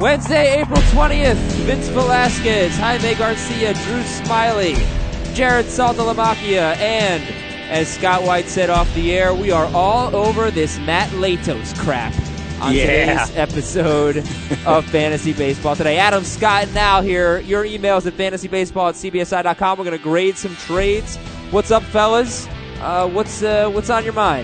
Wednesday, April 20th, Vince Velasquez, Jaime Garcia, Drew Smyly, Jared Saltalamacchia, and as Scott White said off the air, we are all over this Matt Latos crap on today's episode of Fantasy Baseball Today. Adam, Scott, and Al here. Your emails at fantasybaseball@cbsi.com. We're going to grade some trades. What's up, fellas? What's on your mind?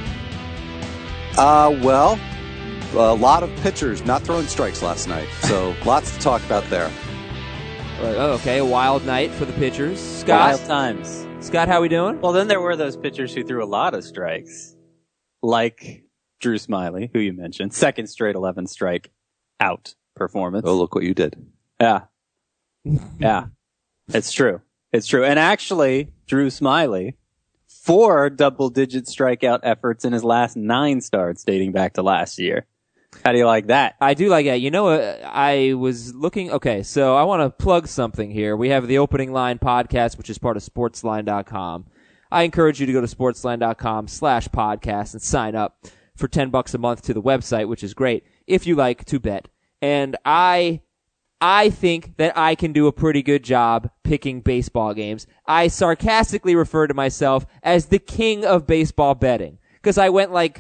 Well, a lot of pitchers not throwing strikes last night, so lots to talk about there. Okay, a wild night for the pitchers. Scott? Wild times. Scott, how we doing? Well, then there were those pitchers who threw a lot of strikes, like Drew Smyly, who you mentioned. Second straight 11-strike out performance. Oh, look what you did. Yeah. Yeah. It's true. It's true. And actually, Drew Smyly, 4 double-digit strikeout efforts in his last 9 starts dating back to last year. How do you like that? I do like that. You know, I was looking... Okay, so I want to plug something here. We have the Opening Line podcast, which is part of sportsline.com. I encourage you to go to sportsline.com/podcast and sign up for $10 a month to the website, which is great, if you like to bet. And I think that I can do a pretty good job picking baseball games. I sarcastically refer to myself as the king of baseball betting, because I went like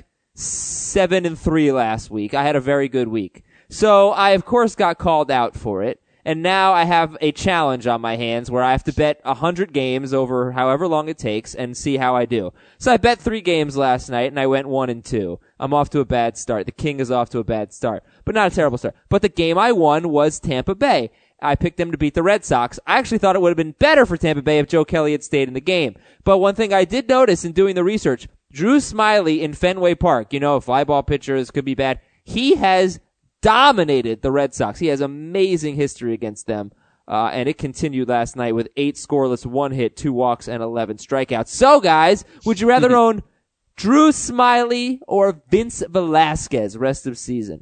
7-3 last week. I had a very good week. So I, of course, got called out for it. And now I have a challenge on my hands where I have to bet 100 games over however long it takes and see how I do. So I bet 3 games last night and I went 1-2. I'm off to a bad start. The King is off to a bad start, but not a terrible start. But the game I won was Tampa Bay. I picked them to beat the Red Sox. I actually thought it would have been better for Tampa Bay if Joe Kelly had stayed in the game. But one thing I did notice in doing the research, Drew Smyly in Fenway Park, you know, fly ball pitchers could be bad. He has dominated the Red Sox. He has amazing history against them. And it continued last night with 8 scoreless, 1 hit, 2 walks, and 11 strikeouts. So guys, would you rather own Drew Smyly or Vince Velasquez rest of season?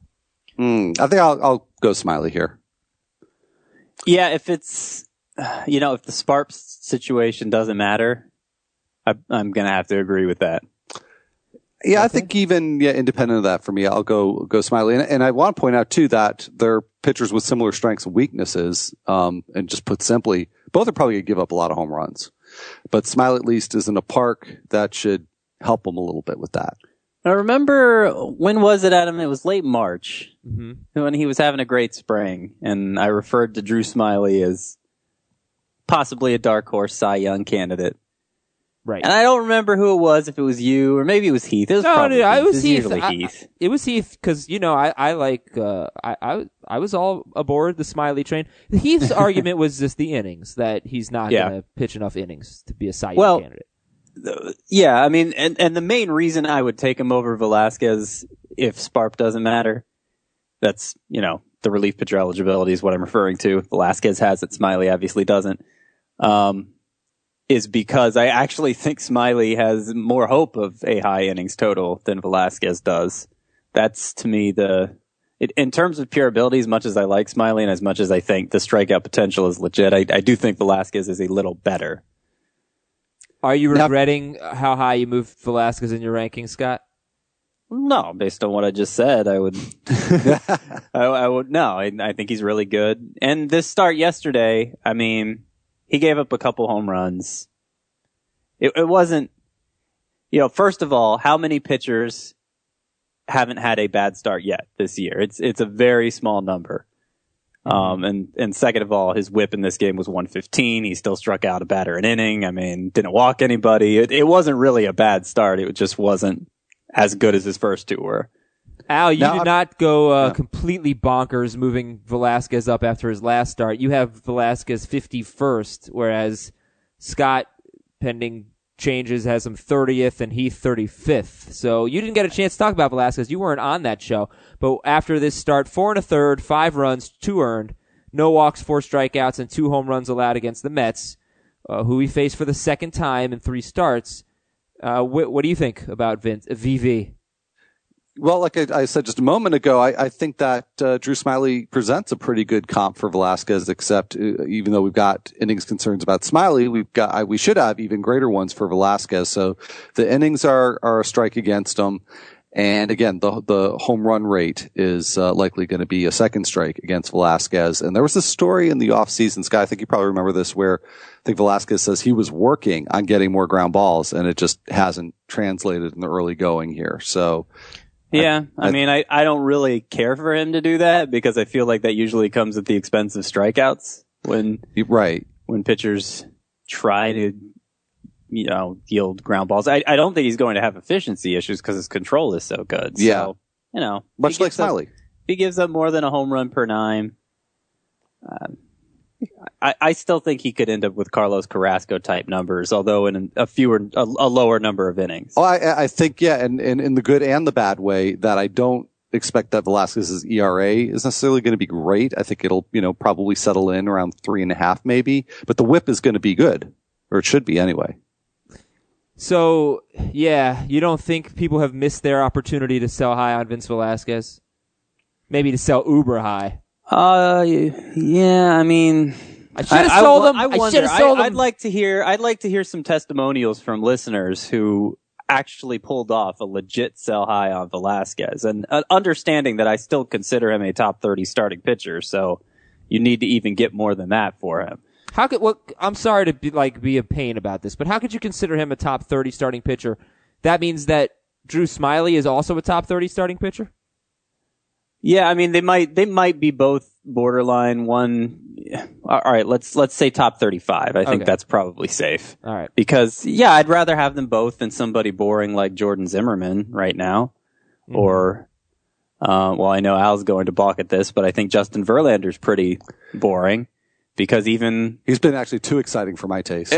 I think I'll go Smyly here. Yeah, if it's, if the Sparps situation doesn't matter, I'm going to have to agree with that. Yeah, I think even independent of that, for me, I'll go Smyly. And I want to point out, too, that they're pitchers with similar strengths and weaknesses. And just put simply, both are probably going to give up a lot of home runs. But Smyly at least is in a park that should help them a little bit with that. I remember, when was it, Adam? It was late March when he was having a great spring. And I referred to Drew Smyly as possibly a dark horse Cy Young candidate. Right. And I don't remember who it was, if it was you, or maybe it was Heath. It was probably Heath. It was Heath. Usually Heath. It was Heath, because, I was all aboard the Smyly train. Heath's argument was just the innings, that he's not going to pitch enough innings to be a Cy Young candidate. Yeah, I mean, and the main reason I would take him over Velasquez if Sparp doesn't matter, that's, the relief pitcher eligibility is what I'm referring to. Velasquez has it, Smyly obviously doesn't. Is because I actually think Smyly has more hope of a high innings total than Velasquez does. That's, to me, in terms of pure ability, as much as I like Smyly and as much as I think the strikeout potential is legit, I do think Velasquez is a little better. Are you regretting how high you moved Velasquez in your rankings, Scott? No, based on what I just said, I would. I would. No, I think he's really good. And this start yesterday, I mean, he gave up a couple home runs. It wasn't, first of all, how many pitchers haven't had a bad start yet this year? It's a very small number. And second of all, his whip in this game was 115. He still struck out a batter an inning. I mean, didn't walk anybody. It wasn't really a bad start. It just wasn't as good as his first 2 were. Al, you did not go completely bonkers moving Velasquez up after his last start. You have Velasquez 51st, whereas Scott, pending changes, has him 30th and Heath 35th. So you didn't get a chance to talk about Velasquez. You weren't on that show. But after this start, 4 1/3, 5 runs, 2 earned, no walks, 4 strikeouts, and 2 home runs allowed against the Mets, who he faced for the second time in 3 starts. What do you think about VV? Well, like I said just a moment ago, I think that Drew Smyly presents a pretty good comp for Velasquez, except even though we've got innings concerns about Smyly, we should have even greater ones for Velasquez. So the innings are a strike against him. And again, the home run rate is likely going to be a second strike against Velasquez. And there was this story in the offseason, Scott, I think you probably remember this, where I think Velasquez says he was working on getting more ground balls, and it just hasn't translated in the early going here. So, yeah, I mean, I don't really care for him to do that because I feel like that usually comes at the expense of strikeouts when pitchers try to, yield ground balls. I don't think he's going to have efficiency issues because his control is so good. Yeah. So, much like Smiley. If he gives up more than a home run per 9, I still think he could end up with Carlos Carrasco type numbers, although in a lower number of innings. Oh, I think, yeah, and in the good and the bad way, that I don't expect that Velasquez's ERA is necessarily going to be great. I think it'll, probably settle in around 3.5 maybe, but the whip is going to be good, or it should be anyway. So, yeah, you don't think people have missed their opportunity to sell high on Vince Velasquez? Maybe to sell uber high. Yeah, I mean, I should have sold them. I should have sold them. I'd like to hear some testimonials from listeners who actually pulled off a legit sell high on Velasquez, and understanding that I still consider him a top 30 starting pitcher. So you need to even get more than that for him. I'm sorry to be a pain about this, but how could you consider him a top 30 starting pitcher? That means that Drew Smiley is also a top 30 starting pitcher? Yeah, I mean, they might be both borderline one. All right, let's say top 35. I think that's probably safe. All right. Because, yeah, I'd rather have them both than somebody boring like Jordan Zimmerman right now. Mm-hmm. Or, I know Al's going to balk at this, but I think Justin Verlander's pretty boring because he's been actually too exciting for my taste.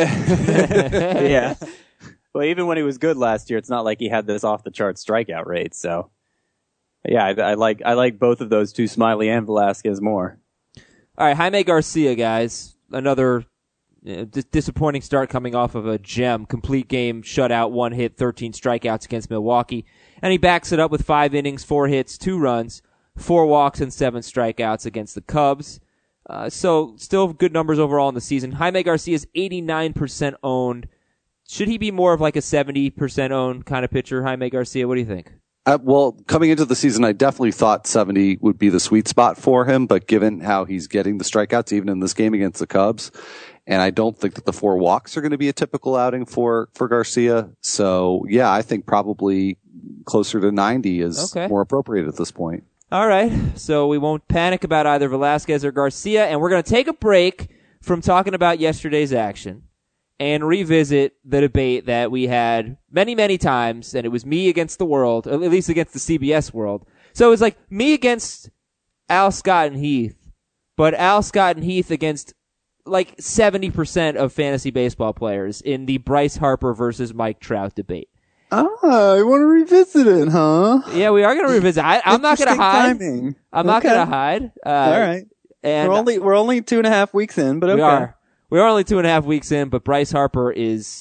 Yeah. Well, even when he was good last year, it's not like he had this off the chart strikeout rate, so. Yeah, I like both of those two, Smiley and Velasquez, more. All right, Jaime Garcia, guys. Another disappointing start coming off of a gem. Complete game, shutout, 1 hit, 13 strikeouts against Milwaukee. And he backs it up with 5 innings, 4 hits, 2 runs, 4 walks, and 7 strikeouts against the Cubs. So still good numbers overall in the season. Jaime Garcia is 89% owned. Should he be more of like a 70% owned kind of pitcher, Jaime Garcia? What do you think? Coming into the season, I definitely thought 70 would be the sweet spot for him, but given how he's getting the strikeouts, even in this game against the Cubs, and I don't think that the 4 walks are going to be a typical outing for Garcia. So, yeah, I think probably closer to 90 is more appropriate at this point. All right. So we won't panic about either Velasquez or Garcia, and we're going to take a break from talking about yesterday's action and revisit the debate that we had many, many times, and it was me against the world, at least against the CBS world. So it was like me against Al Scott and Heath, but Al Scott and Heath against like 70% of fantasy baseball players in the Bryce Harper versus Mike Trout debate. Ah, you want to revisit it, huh? Yeah, we are going to revisit. I'm not going to hide. Timing. I'm not going to hide. All right. And we're only 2.5 weeks in, but okay. We are only 2.5 weeks in, but Bryce Harper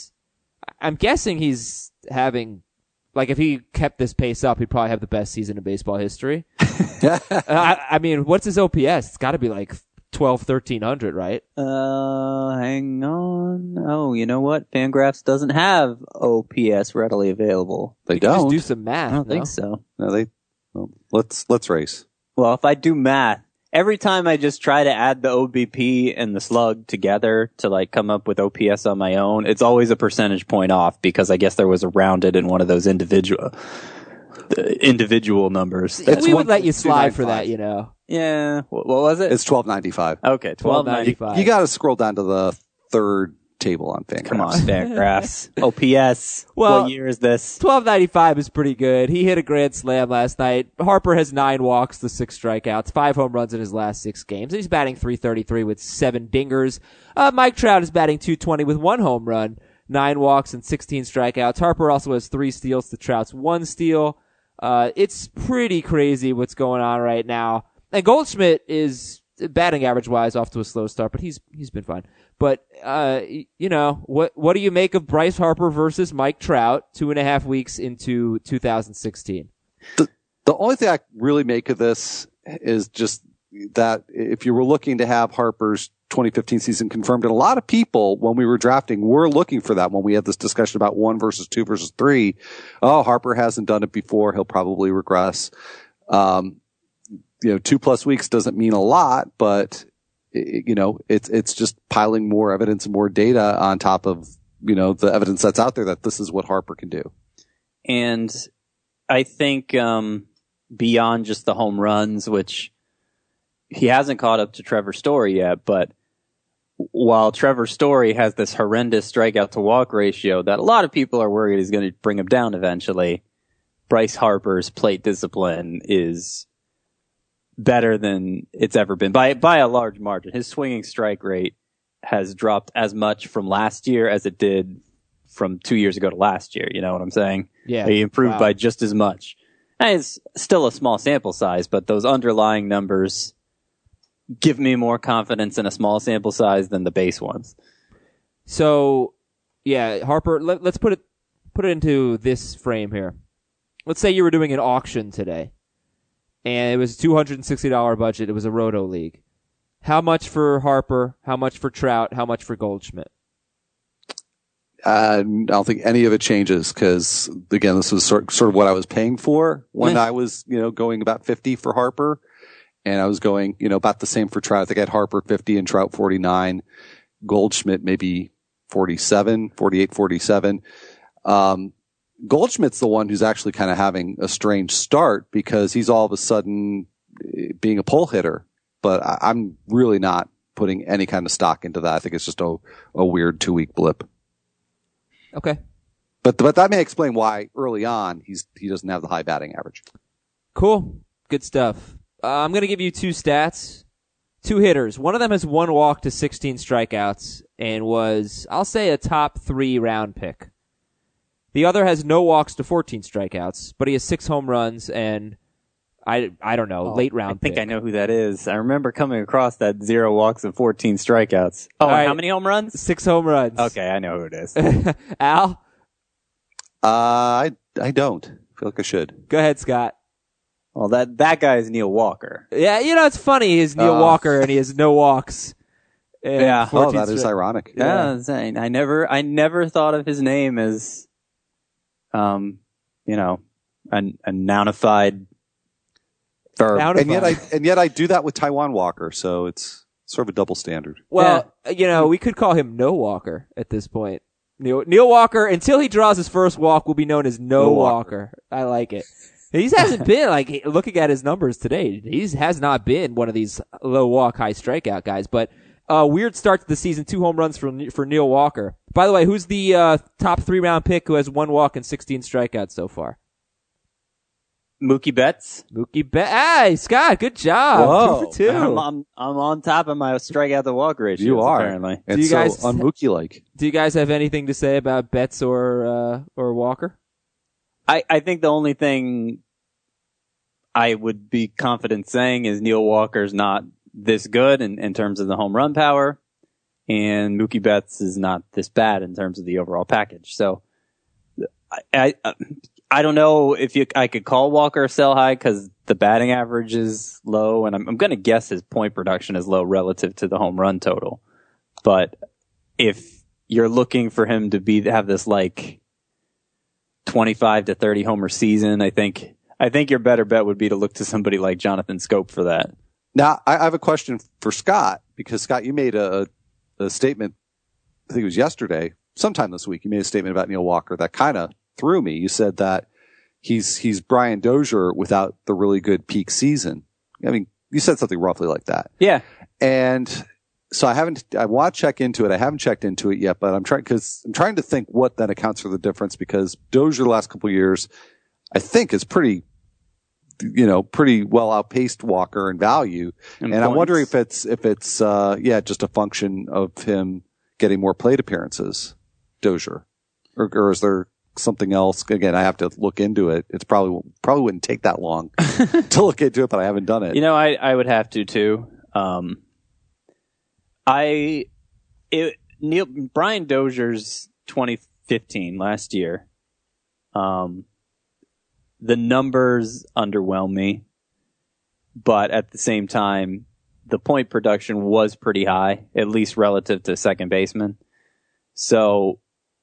I'm guessing he's having, like, if he kept this pace up, he'd probably have the best season in baseball history. I mean, what's his OPS? It's got to be like 1,300, right? Hang on. Oh, you know what? Fangraphs doesn't have OPS readily available. They don't. Just do some math. I don't think so. No, let's race. Well, if I do math, every time I just try to add the OBP and the slug together to like come up with OPS on my own, it's always a percentage point off because I guess there was a rounded in one of those individual numbers. We would let you slide for that, you know. Yeah. What was it? It's 1295. Okay, 1295. You got to scroll down to the third table on Fangraphs. Come on, Fangraphs. OPS. Well, what year is this? 1295 is pretty good. He hit a grand slam last night. Harper has 9 walks to 6 strikeouts, 5 home runs in his last 6 games. He's batting .333 with 7 dingers. Mike Trout is batting .220 with 1 home run, 9 walks and 16 strikeouts. Harper also has 3 steals to Trout's 1 steal. It's pretty crazy what's going on right now. And Goldschmidt is batting average wise off to a slow start, but he's been fine. But, what do you make of Bryce Harper versus Mike Trout 2.5 weeks into 2016? The only thing I really make of this is just that if you were looking to have Harper's 2015 season confirmed. And a lot of people, when we were drafting, were looking for that when we had this discussion about 1 versus 2 versus 3. Oh, Harper hasn't done it before. He'll probably regress. 2+ weeks doesn't mean a lot, but it's just piling more evidence and more data on top of, the evidence that's out there that this is what Harper can do. And I think, beyond just the home runs, which he hasn't caught up to Trevor Story yet, but while Trevor Story has this horrendous strikeout to walk ratio that a lot of people are worried is going to bring him down eventually, Bryce Harper's plate discipline is better than it's ever been by a large margin. His swinging strike rate has dropped as much from last year as it did from 2 years ago to last year. You know what I'm saying? Yeah. He improved by just as much. And it's still a small sample size, but those underlying numbers give me more confidence in a small sample size than the base ones. So, yeah, Harper, let's put it into this frame here. Let's say you were doing an auction today, and it was a $260 budget. It was a Roto League. How much for Harper? How much for Trout? How much for Goldschmidt? I don't think any of it changes because, again, this was sort of what I was paying for when I was, going about 50 for Harper. And I was going, about the same for Trout. I think I had Harper 50 and Trout 49. Goldschmidt maybe 47. Goldschmidt's the one who's actually kind of having a strange start because he's all of a sudden being a pull hitter. But I'm really not putting any kind of stock into that. I think it's just a weird 2-week blip. Okay. But that may explain why early on he doesn't have the high batting average. Cool. Good stuff. I'm going to give you 2 stats. 2 hitters. One of them has 1 walk to 16 strikeouts and was, I'll say, a top 3 round pick. The other has no walks to 14 strikeouts, but he has 6 home runs and I don't know, late round pick. I think I know who that is. I remember coming across that 0 walks and 14 strikeouts. Oh, right. How many home runs? 6 home runs. Okay, I know who it is. Al? I don't. I feel like I should. Go ahead, Scott. Well, that guy is Neil Walker. Yeah, it's funny. He's Neil Walker and he has no walks. Yeah. Oh, that is ironic. Yeah. I never thought of his name as, a nounified verb. And yet I do that with Taijuan Walker, so it's sort of a double standard. Well, we could call him No Walker at this point. Neil Walker, until he draws his first walk, will be known as No Walker. I like it. He hasn't been, looking at his numbers today, has not been one of these low walk, high strikeout guys, but weird start to the season, 2 home runs for Neil Walker. By the way, who's the top 3 round pick who has 1 walk and 16 strikeouts so far? Mookie Betts. Hey, Scott, good job. Whoa. 2 for 2. I'm on top of my strikeout to walk ratio. You are. Apparently. And you guys on Mookie-like. Do you guys have anything to say about Betts or Walker? I think the only thing I would be confident saying is Neil Walker's not this good in terms of the home run power, and Mookie Betts is not this bad in terms of the overall package. So I don't know if I could call Walker a sell high because the batting average is low, and I'm going to guess his point production is low relative to the home run total. But if you're looking for him to have this 25 to 30 homer season, I think your better bet would be to look to somebody like Jonathan Scope for that. Now, I have a question for Scott, because Scott, you made a statement, I think it was yesterday, sometime this week, you made a statement about Neil Walker that kind of threw me. You said that he's Brian Dozier without the really good peak season. I mean, you said something roughly like that. Yeah. And so I want to check into it. I haven't checked into it yet, but I'm trying to think what then accounts for the difference, because Dozier the last couple of years, I think, is pretty well outpaced Walker in value. And I'm wondering if it's just a function of him getting more plate appearances, Dozier, or is there something else? Again, I have to look into it. It's probably wouldn't take that long to look into it, but I haven't done it. I would have to too. Brian Dozier's 2015 last year, the numbers underwhelm me, but at the same time, the point production was pretty high, at least relative to second baseman. So,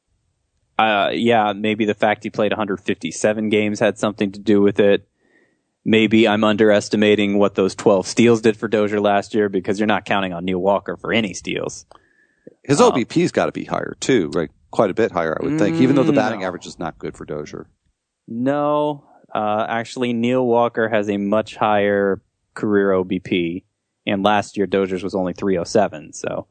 maybe the fact he played 157 games had something to do with it. Maybe I'm underestimating what those 12 steals did for Dozier last year because you're not counting on Neil Walker for any steals. His OBP's got to be higher too, right? Quite a bit higher, I would think, even though the batting average is not good for Dozier. No, actually, Neil Walker has a much higher career OBP, and last year Dozier's was only 307, so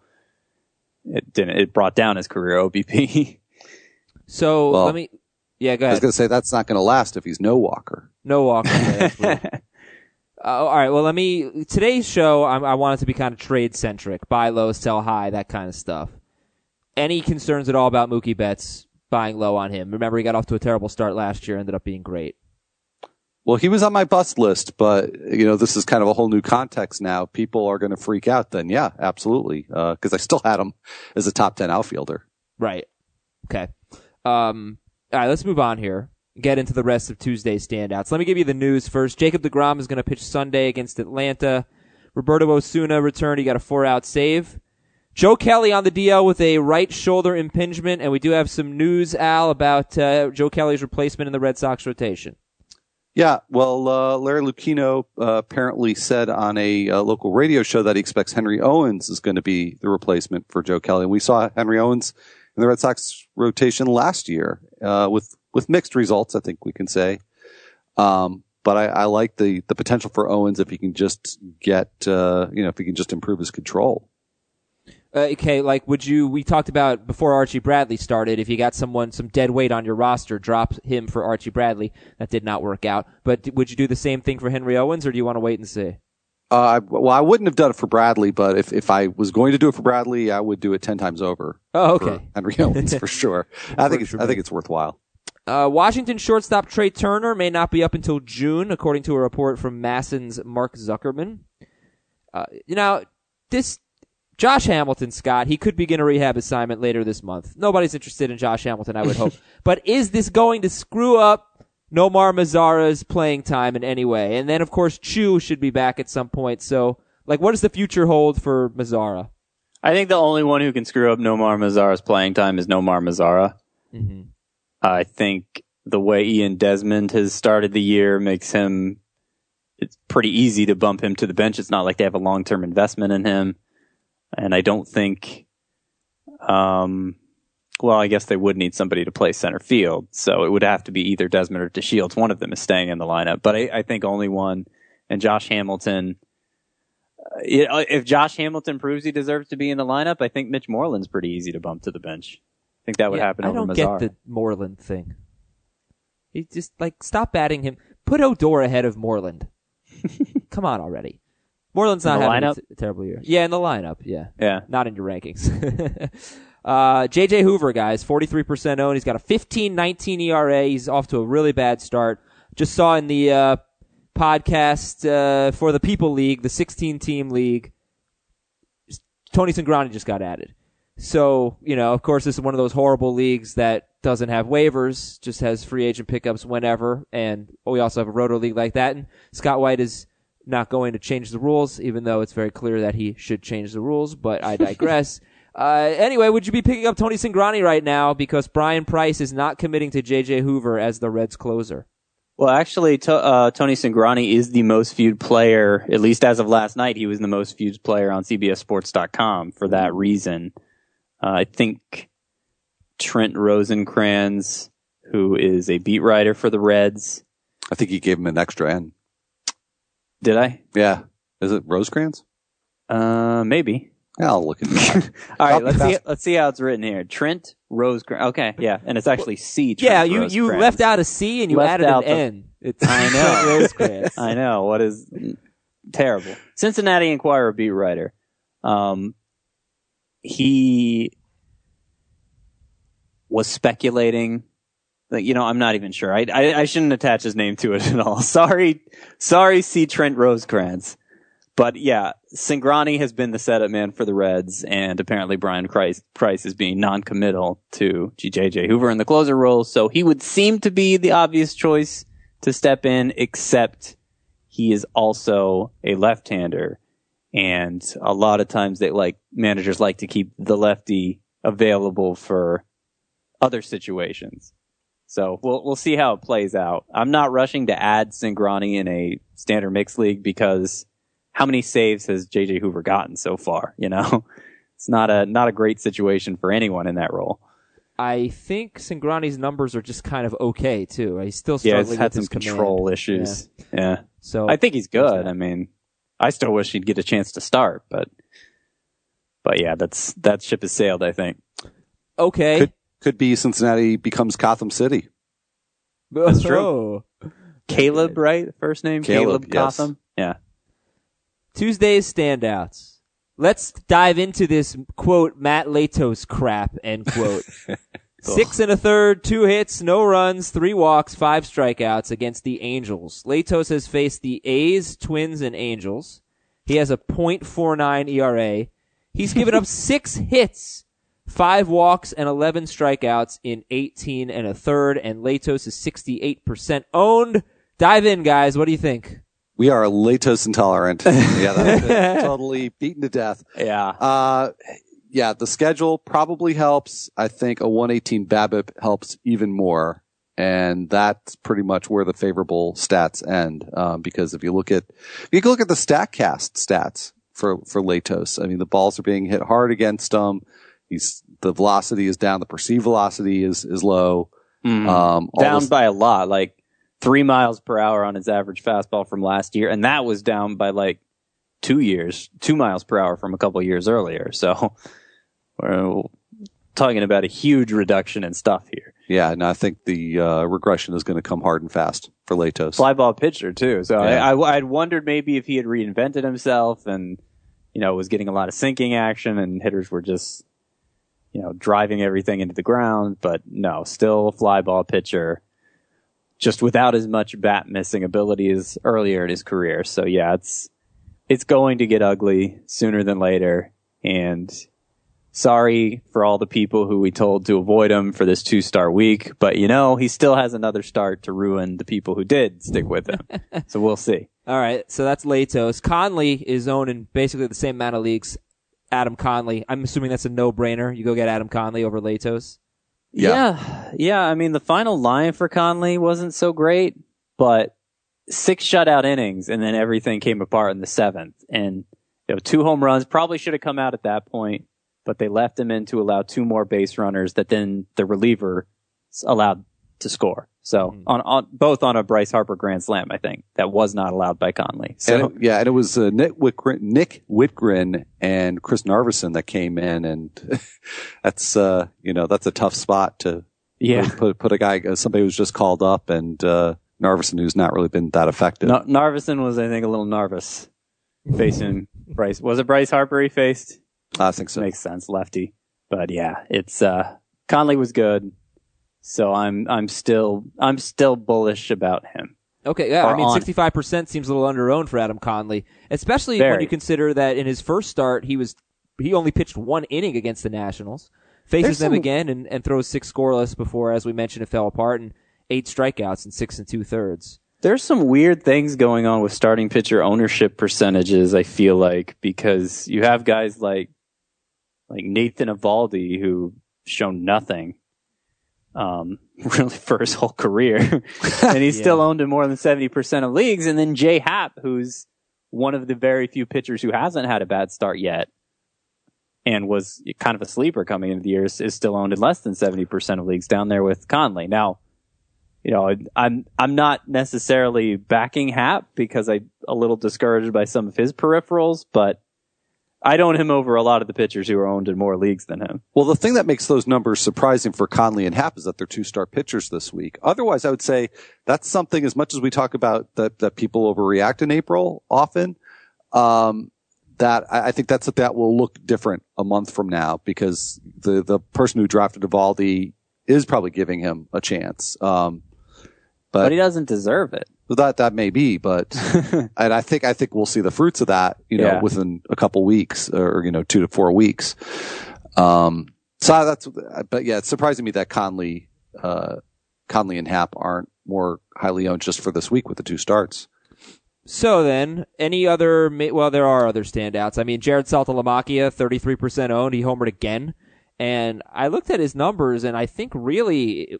it brought down his career OBP. So Well, go ahead. I was going to say that's not going to last if he's no Walker. No Walker. Yeah, that's right. All right. Well, today's show, I want it to be kind of trade centric, buy low, sell high, that kind of stuff. Any concerns at all about Mookie Betts buying low on him? Remember, he got off to a terrible start last year, ended up being great. Well, he was on my bust list, but this is kind of a whole new context now. People are going to freak out. Then, yeah, absolutely, because I still had him as a top 10 outfielder. Right. Okay. All right. Let's move on here. Get into the rest of Tuesday's standouts. Let me give you the news first. Jacob deGrom is going to pitch Sunday against Atlanta. Roberto Osuna returned. He got a 4-out save. Joe Kelly on the DL with a right shoulder impingement, and we do have some news, Al, about Joe Kelly's replacement in the Red Sox rotation. Yeah, well, Larry Lucchino apparently said on a local radio show that he expects Henry Owens is going to be the replacement for Joe Kelly. And we saw Henry Owens in the Red Sox rotation last year with mixed results, I think we can say. But I like the potential for Owens if he can just get, if he can just improve his control. Okay, we talked about before Archie Bradley started, if you got some dead weight on your roster, drop him for Archie Bradley. That did not work out. But would you do the same thing for Henry Owens, or do you want to wait and see? Well, I wouldn't have done it for Bradley, but if I was going to do it for Bradley, I would do it 10 times over. Oh, okay. For Henry Owens, for sure. I think it's worthwhile. Washington shortstop Trey Turner may not be up until June, according to a report from Masson's Mark Zuckerman. Josh Hamilton, Scott, he could begin a rehab assignment later this month. Nobody's interested in Josh Hamilton, I would hope. But is this going to screw up Nomar Mazara's playing time in any way? And then, of course, Chu should be back at some point. So, what does the future hold for Mazara? I think the only one who can screw up Nomar Mazara's playing time is Nomar Mazara. Mm-hmm. I think the way Ian Desmond has started the year makes it's pretty easy to bump him to the bench. It's not like they have a long-term investment in him. And I don't think, I guess they would need somebody to play center field. So it would have to be either Desmond or DeShields. One of them is staying in the lineup. But I think only one. And Josh Hamilton, if Josh Hamilton proves he deserves to be in the lineup, I think Mitch Moreland's pretty easy to bump to the bench. I think that would happen over Mazara. I don't get the Moreland thing. He just, stop batting him. Put Odor ahead of Moreland. Come on already. Moreland's not having a terrible year. Yeah, in the lineup, yeah. Yeah. Not in your rankings. J.J. Hoover, guys, 43% owned. He's got a 15.19 ERA. He's off to a really bad start. Just saw in the podcast for the People League, the 16-team league, Tony Cingrani just got added. So, of course, this is one of those horrible leagues that doesn't have waivers, just has free agent pickups whenever. And we also have a roto league like that. And Scott White is not going to change the rules, even though it's very clear that he should change the rules, but I digress. Anyway, would you be picking up Tony Cingrani right now because Brian Price is not committing to J.J. Hoover as the Reds closer? Well, actually, Tony Cingrani is the most viewed player, at least as of last night. He was the most viewed player on CBSSports.com for that reason. I think Trent Rosencrans, who is a beat writer for the Reds. I think he gave him an extra N. Did I? Yeah. Is it Rosecrans? Maybe. Yeah, I'll look at that. All right, let's see how it's written here. Trent Rosecrans. Okay, yeah, and it's actually C. Trent yeah, you left out a C and you added an N. I know. Rosecrans. I know. What is terrible? Cincinnati Enquirer beat writer. He was speculating. I'm not even sure. I shouldn't attach his name to it at all. Sorry, C. Trent Rosecrans. But yeah, Cingrani has been the setup man for the Reds, and apparently Brian Price is being non-committal to J.J. Hoover in the closer role, so he would seem to be the obvious choice to step in, except he is also a left-hander, And a lot of times managers like to keep the lefty available for other situations. So we'll see how it plays out. I'm not rushing to add Cingrani in a standard mixed league because how many saves has JJ Hoover gotten so far? It's not a great situation for anyone in that role. I think Cingrani's numbers are just kind of okay too. He's still struggling he's had with some his control command. issues. Yeah. So I think he's good. I mean, I still wish he'd get a chance to start, but yeah, that ship has sailed, I think. Okay. Could be Cincinnati becomes Gotham City. That's true. Caleb, right? First name? Caleb Gotham? Yes. Yeah. Tuesday's standouts. Let's dive into this, quote, Matt Latos crap, end quote. 6 1/3, 2 hits, no runs, 3 walks, 5 strikeouts against the Angels. Latos has faced the A's, Twins, and Angels. He has a .49 ERA. He's given up 6 hits, 5 walks, and 11 strikeouts in 18 1/3, and Latos is 68% owned. Dive in, guys. What do you think? We are Latos intolerant. Yeah, that's totally beaten to death. Yeah. Yeah, the schedule probably helps. I think a 118 BABIP helps even more. And that's pretty much where the favorable stats end. Because if you look at the StatCast stats for Latos, I mean, the balls are being hit hard against him. The velocity is down. The perceived velocity is low. Down by a lot, like 3 miles per hour on his average fastball from last year. And that was down by 2 miles per hour from a couple years earlier. So we're talking about a huge reduction in stuff here. Yeah, and I think the regression is going to come hard and fast for Latos. Fly ball pitcher too. So yeah. I'd wondered maybe if he had reinvented himself and was getting a lot of sinking action and hitters were just driving everything into the ground. But no, still a fly ball pitcher, just without as much bat missing ability as earlier in his career. So yeah, it's going to get ugly sooner than later. And sorry for all the people who we told to avoid him for this 2-start week, but he still has another start to ruin the people who did stick with him. So we'll see. All right, so that's Latos. Conley is owned in basically the same amount of leagues. Adam Conley. I'm assuming that's a no-brainer. You go get Adam Conley over Latos. Yeah. I mean, the final line for Conley wasn't so great, but 6 shutout innings, and then everything came apart in the 7th. And 2 home runs probably should have come out at that point, but they left him in to allow 2 more base runners that then the reliever allowed to score. So on both on a Bryce Harper grand slam, I think that was not allowed by Conley. So and it was Nick Whitgren and Chris Narveson that came in, and that's that's a tough spot to put a guy, somebody who's just called up, and Narveson who's not really been that effective. No, Narveson was, I think, a little nervous facing Bryce. Was it Bryce Harper he faced? I think so. Makes sense, lefty. But yeah, it's Conley was good. So I'm still bullish about him. Okay, yeah, I mean 65% seems a little under-owned for Adam Conley, especially when you consider that in his first start he only pitched 1 inning against the Nationals, faces them again and throws 6 scoreless before, as we mentioned, it fell apart, and 8 strikeouts in 6 2/3. There's some weird things going on with starting pitcher ownership percentages, I feel like, because you have guys like Nathan Eovaldi who shown nothing. Really for his whole career. And he's still owned in more than 70% of leagues. And then Jay Happ, who's one of the very few pitchers who hasn't had a bad start yet and was kind of a sleeper coming into the year, is still owned in less than 70% of leagues, down there with Conley. Now, I'm not necessarily backing Happ because I'm a little discouraged by some of his peripherals, but I'd own him over a lot of the pitchers who are owned in more leagues than him. Well, the thing that makes those numbers surprising for Conley and Happ is that they're 2-star pitchers this week. Otherwise, I would say that's something, as much as we talk about that people overreact in April often, that I think that will look different a month from now, because the person who drafted Eovaldi is probably giving him a chance. But he doesn't deserve it. That may be, but and I think we'll see the fruits of that, within a couple weeks, or 2 to 4 weeks. But yeah, it's surprising me that Conley and Happ aren't more highly owned just for this week with the 2 starts. So then, any other? Well, there are other standouts. I mean, Jared Saltalamacchia, 33% owned. He homered again, and I looked at his numbers, and I think really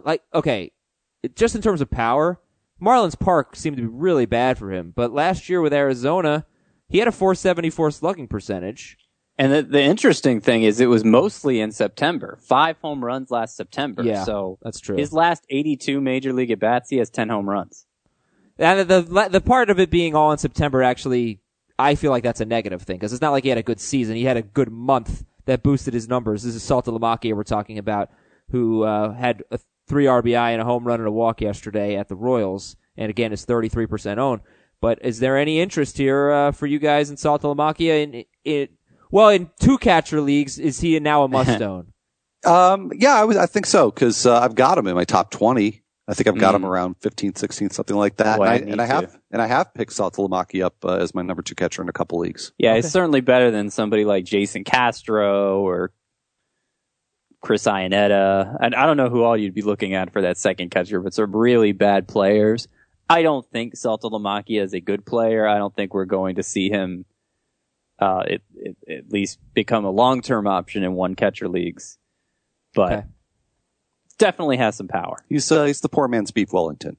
just in terms of power, Marlins Park seemed to be really bad for him. But last year with Arizona, he had a 474 slugging percentage. And the interesting thing is it was mostly in September. 5 home runs last September. Yeah, so that's true. His last 82 major league at-bats, he has 10 home runs. And the part of it being all in September, actually, I feel like that's a negative thing because it's not like he had a good season. He had a good month that boosted his numbers. This is Saltalamacchia we're talking about, who had a 3 RBI and a home run and a walk yesterday at the Royals, and again is 33% owned. But is there any interest here for you guys in Saltalamacchia? In 2 catcher leagues, is he now a must own? I think so because I've got him in my top 20. I think I've got him around 15, 16, something like that. Boy, and I have picked Saltalamacchia up as my number 2 catcher in a couple leagues. Yeah, It's certainly better than somebody like Jason Castro or Chris Iannetta. And I don't know who all you'd be looking at for that second catcher, but some really bad players. I don't think Saltalamacchia is a good player. I don't think we're going to see him at least become a long-term option in 1 catcher leagues. But definitely has some power. He's the poor man's Beef Wellington.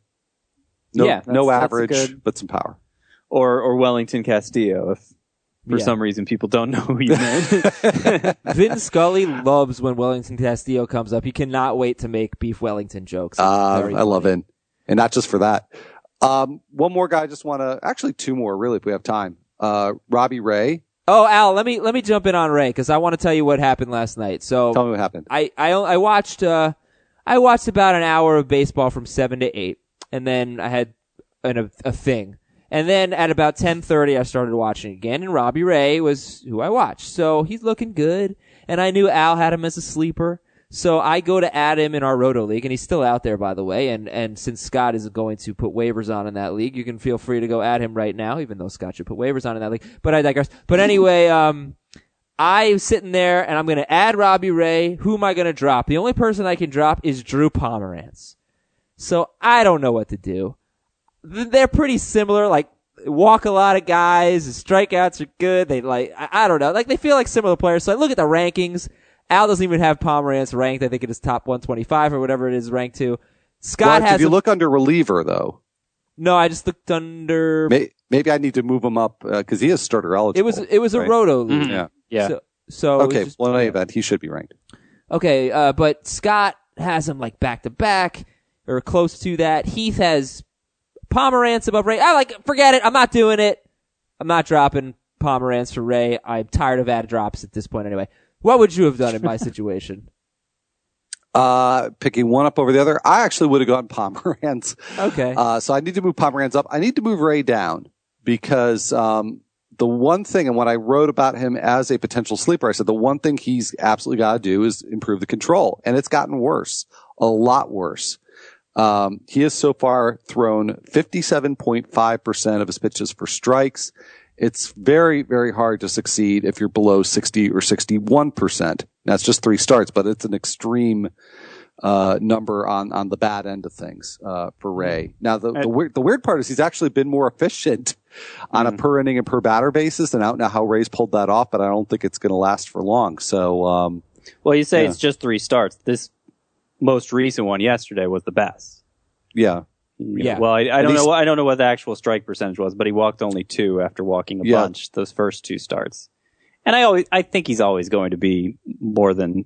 No average, but some power. Or Wellington Castillo, if for some reason people don't know who you meant. Vin Scully loves when Wellington Castillo comes up. He cannot wait to make Beef Wellington jokes. I love it. And not just for that. One more guy I just want to, actually 2 more really if we have time. Robbie Ray. Oh, Al, let me jump in on Ray because I want to tell you what happened last night. So tell me what happened. I watched about an hour of baseball from 7 to 8, and then I had a thing. And then at about 10:30, I started watching again, and Robbie Ray was who I watched. So he's looking good, and I knew Al had him as a sleeper. So I go to add him in our Roto League, and he's still out there, by the way. And since Scott is going to put waivers on in that league, you can feel free to go add him right now, even though Scott should put waivers on in that league. But I digress. But anyway, I'm sitting there, and I'm going to add Robbie Ray. Who am I going to drop? The only person I can drop is Drew Pomeranz. So I don't know what to do. They're pretty similar, like walk a lot of guys, the strikeouts are good. They I don't know, they feel like similar players. So I look at the rankings. Al doesn't even have Pomeranz ranked. I think it is top 125 or whatever it is ranked to. Scott has. If you look under reliever though. No, I just looked under. Maybe I need to move him up because he is starter eligible. It was a Roto League. Mm-hmm. Yeah. So okay. Well, in any event, he should be ranked. Okay, but Scott has him like back to back or close to that. Heath has Pomeranz above Ray. Forget it. I'm not doing it. I'm not dropping Pomeranz for Ray. I'm tired of ad drops at this point anyway. What would you have done in my situation? Picking one up over the other. I actually would have gone Pomeranz. Okay. So I need to move Pomeranz up. I need to move Ray down because, the one thing, and when I wrote about him as a potential sleeper, I said the one thing he's absolutely got to do is improve the control. And it's gotten worse. A lot worse. He has so far thrown 57.5% of his pitches for strikes. It's very, very hard to succeed if you're below 60 or 61%. That's just 3 starts, but it's an extreme number on the bad end of things for Ray. Now, the weird part is he's actually been more efficient on a per inning and per batter basis, and I don't know how Ray's pulled that off, but I don't think it's going to last for long. So, well, you say it's just 3 starts. This most recent one yesterday was the best. Yeah. Well, I don't know. I don't know what the actual strike percentage was, but he walked only 2 after walking a bunch those first 2 starts. And I think he's always going to be more than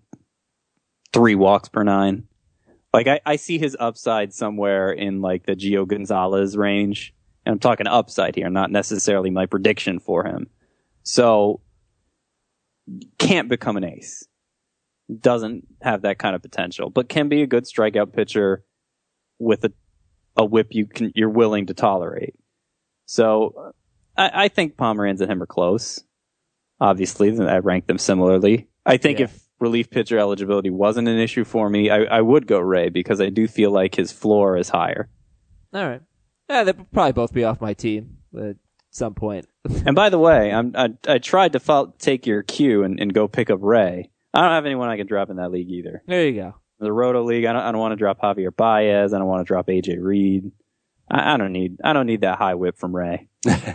3 walks per 9. Like I see his upside somewhere in like the Gio Gonzalez range. And I'm talking upside here, not necessarily my prediction for him. So can't become an ace. Doesn't have that kind of potential, but can be a good strikeout pitcher with a whip you're willing to tolerate. So I think Pomeranz and him are close. Obviously, I rank them similarly. I think if relief pitcher eligibility wasn't an issue for me, I would go Ray because I do feel like his floor is higher. All right. Yeah, they'll probably both be off my team at some point. And by the way, I tried to take your cue and go pick up Ray. I don't have anyone I can drop in that league either. There you go. The Roto League, I don't want to drop Javier Baez. I don't want to drop AJ Reed. I don't need that high whip from Ray.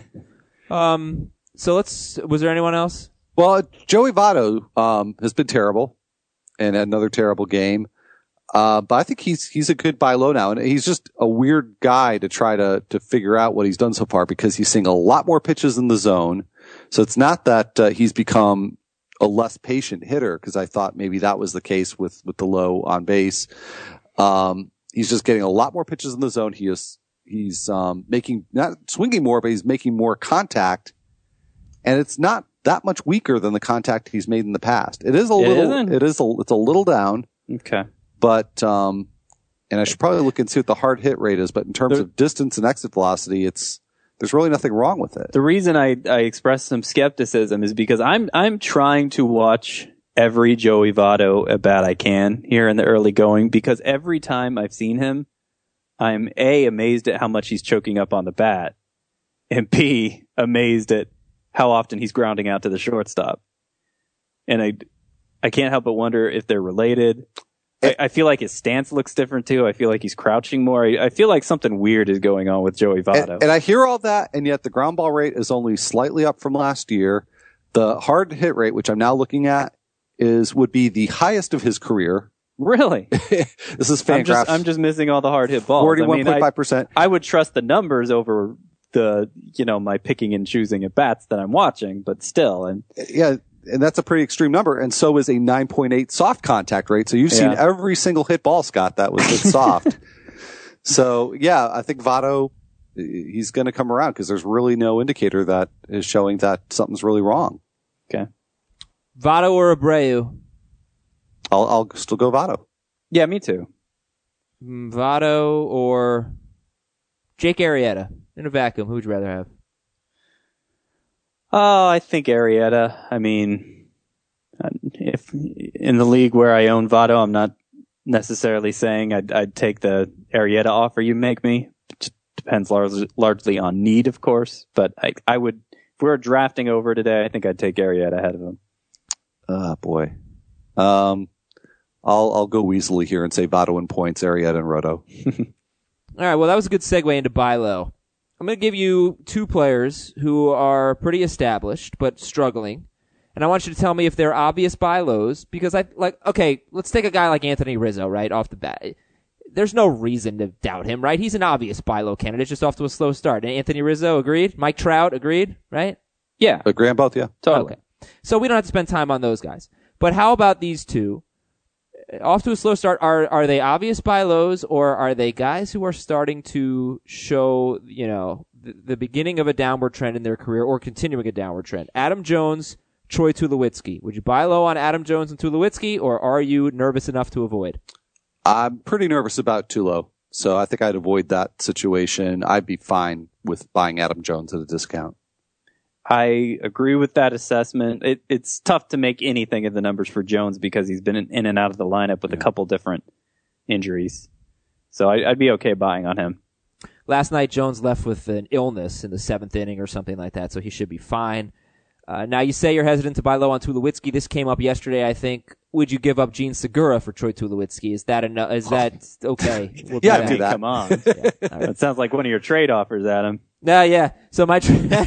So was there anyone else? Well, Joey Votto has been terrible and had another terrible game. But I think he's a good buy low now, and he's just a weird guy to try to figure out what he's done so far because he's seeing a lot more pitches in the zone. So it's not that he's become a less patient hitter, because I thought maybe that was the case with the low on base. He's just getting a lot more pitches in the zone. He's making, not swinging more, but he's making more contact, and it's not that much weaker than the contact he's made in the past. It's a little down. Okay. But, and I should probably look and see what the hard hit rate is, but in terms of distance and exit velocity, there's really nothing wrong with it. The reason I express some skepticism is because I'm trying to watch every Joey Votto at bat I can here in the early going, because every time I've seen him, I'm A, amazed at how much he's choking up on the bat, and B, amazed at how often he's grounding out to the shortstop. And I can't help but wonder if they're related. I feel like his stance looks different too. I feel like he's crouching more. I feel like something weird is going on with Joey Votto. And I hear all that, and yet the ground ball rate is only slightly up from last year. The hard hit rate, which I'm now looking at, would be the highest of his career. Really? This is Fangraphs. I'm just missing all the hard hit balls. 41.5%. I would trust the numbers over my picking and choosing at bats that I'm watching, but still. And yeah. And that's a pretty extreme number. And so is a 9.8 soft contact rate. So you've seen every single hit ball, Scott, that was hit soft. So yeah, I think Votto, he's going to come around because there's really no indicator that is showing that something's really wrong. Okay. Votto or Abreu? I'll still go Votto. Yeah, me too. Votto or Jake Arrieta in a vacuum. Who would you rather have? Oh, I think Arrieta. I mean, if in the league where I own Votto, I'm not necessarily saying I'd take the Arrieta offer you make me. It just depends largely on need, of course. But I would, if we were drafting over today, I think I'd take Arrieta ahead of him. Boy. I'll go weaselly here and say Votto in points, Arrieta and Roto. All right. Well, that was a good segue into buy low. I'm going to give you two players who are pretty established but struggling, and I want you to tell me if they're obvious buy lows, because okay, let's take a guy like Anthony Rizzo right off the bat. There's no reason to doubt him, right? He's an obvious buy low candidate, just off to a slow start. And Anthony Rizzo, agreed? Mike Trout, agreed? Right? Yeah. Agree on both, yeah. Totally. Okay. So we don't have to spend time on those guys. But how about these two? Off to a slow start. Are they obvious buy lows, or are they guys who are starting to show, the beginning of a downward trend in their career or continuing a downward trend? Adam Jones, Troy Tulowitzki. Would you buy low on Adam Jones and Tulowitzki, or are you nervous enough to avoid? I'm pretty nervous about Tulo, so I think I'd avoid that situation. I'd be fine with buying Adam Jones at a discount. I agree with that assessment. It's tough to make anything of the numbers for Jones because he's been in and out of the lineup with a couple different injuries. So I'd be okay buying on him. Last night, Jones left with an illness in the 7th inning or something like that, so he should be fine. Now, you say you're hesitant to buy low on Tulowitzki. This came up yesterday, I think. Would you give up Gene Segura for Troy Tulowitzki? Is that okay? We'll do that. Come on. That sounds like one of your trade offers, Adam. Yeah. So let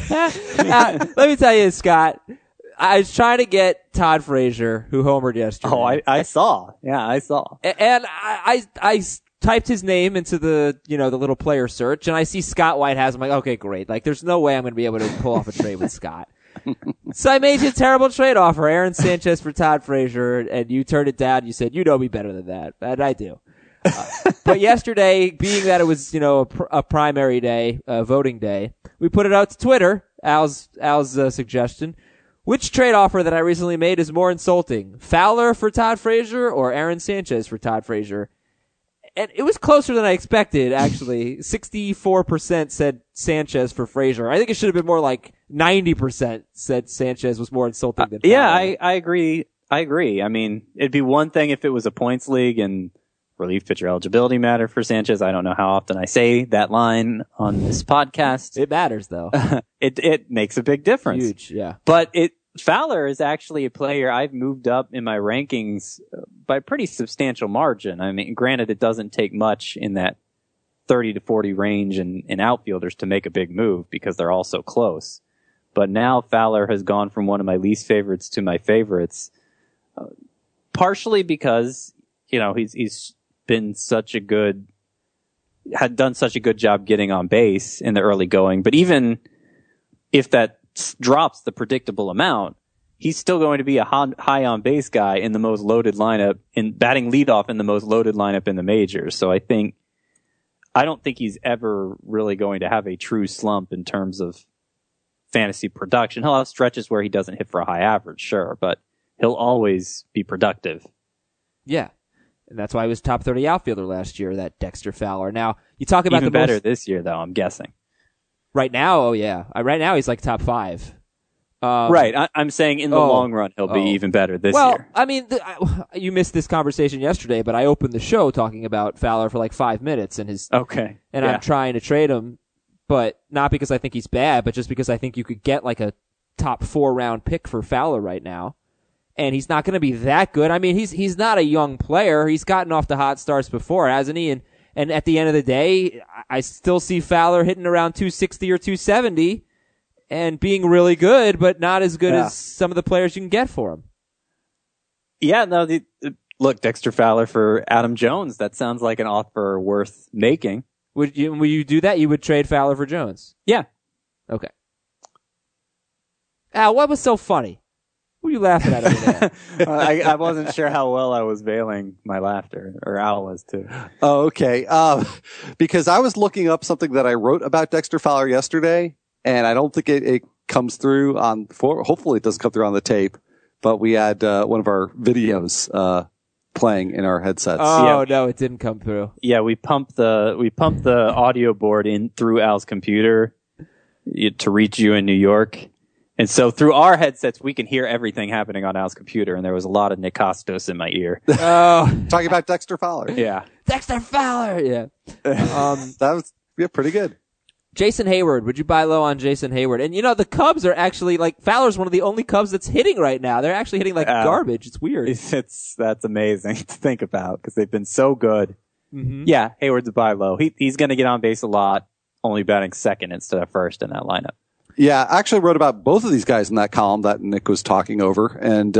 me tell you, Scott, I was trying to get Todd Frazier, who homered yesterday. Oh, I saw. Yeah, I saw. And I typed his name into the little player search, and I see Scott Whitehouse. I'm like, okay, great. Like, there's no way I'm going to be able to pull off a trade with Scott. So I made you a terrible trade offer, Aaron Sanchez for Todd Frazier, and you turned it down. You said, you know me better than that. And I do. But yesterday, being that it was, a primary day, voting day, we put it out to Twitter, Al's suggestion. Which trade offer that I recently made is more insulting? Fowler for Todd Frazier or Aaron Sanchez for Todd Frazier? And it was closer than I expected, actually. 64% said Sanchez for Frazier. I think it should have been more like 90% said Sanchez was more insulting than Fowler. Yeah, I agree. I mean, it'd be one thing if it was a points league and relief pitcher eligibility matter for Sanchez. I don't know how often I say that line on this podcast. It matters, though. It makes a big difference. Huge, yeah. But Fowler is actually a player I've moved up in my rankings by a pretty substantial margin. I mean, granted, it doesn't take much in that 30 to 40 range in outfielders to make a big move because they're all so close. But now Fowler has gone from one of my least favorites to my favorites, partially because, he's been had done such a good job getting on base in the early going. But even if that drops the predictable amount, he's still going to be a high on base guy in the most loaded lineup, in batting leadoff in the most loaded lineup in the majors. So I don't think he's ever really going to have a true slump in terms of fantasy production. He'll have stretches where he doesn't hit for a high average, sure, but he'll always be productive. Yeah. And that's why he was top 30 outfielder last year, that Dexter Fowler. Now, you talk about even better this year, though, I'm guessing. Right now, oh yeah. Right now, he's like top 5. Right. I'm saying in the long run, he'll be even better this year. Well, I mean, you missed this conversation yesterday, but I opened the show talking about Fowler for like 5 minutes and I'm trying to trade him, but not because I think he's bad, but just because I think you could get like a top 4 round pick for Fowler right now. And he's not going to be that good. I mean, he's not a young player. He's gotten off to hot starts before, hasn't he? And at the end of the day, I still see Fowler hitting around 260 or 270 and being really good, but not as good as some of the players you can get for him. Yeah, no, look, Dexter Fowler for Adam Jones. That sounds like an offer worth making. Would you do that? You would trade Fowler for Jones? Yeah. Okay. Al, what was so funny? What are you laughing at over there? I wasn't sure how well I was veiling my laughter, or Al was too. Oh, okay. Because I was looking up something that I wrote about Dexter Fowler yesterday, and I don't think it comes through hopefully it doesn't come through on the tape, but we had one of our videos playing in our headsets. Oh, no, it didn't come through. Yeah, we pumped the audio board in through Al's computer to reach you in New York. And so through our headsets, we can hear everything happening on Al's computer, and there was a lot of Nick Costos in my ear. Oh, talking about Dexter Fowler. Yeah. Dexter Fowler. Yeah. That was pretty good. Jason Hayward. Would you buy low on Jason Hayward? And the Cubs are actually Fowler's one of the only Cubs that's hitting right now. They're actually hitting garbage. It's weird. That's amazing to think about because they've been so good. Mm-hmm. Yeah. Hayward's a buy low. He's going to get on base a lot, only batting second instead of first in that lineup. Yeah, I actually wrote about both of these guys in that column that Nick was talking over. And,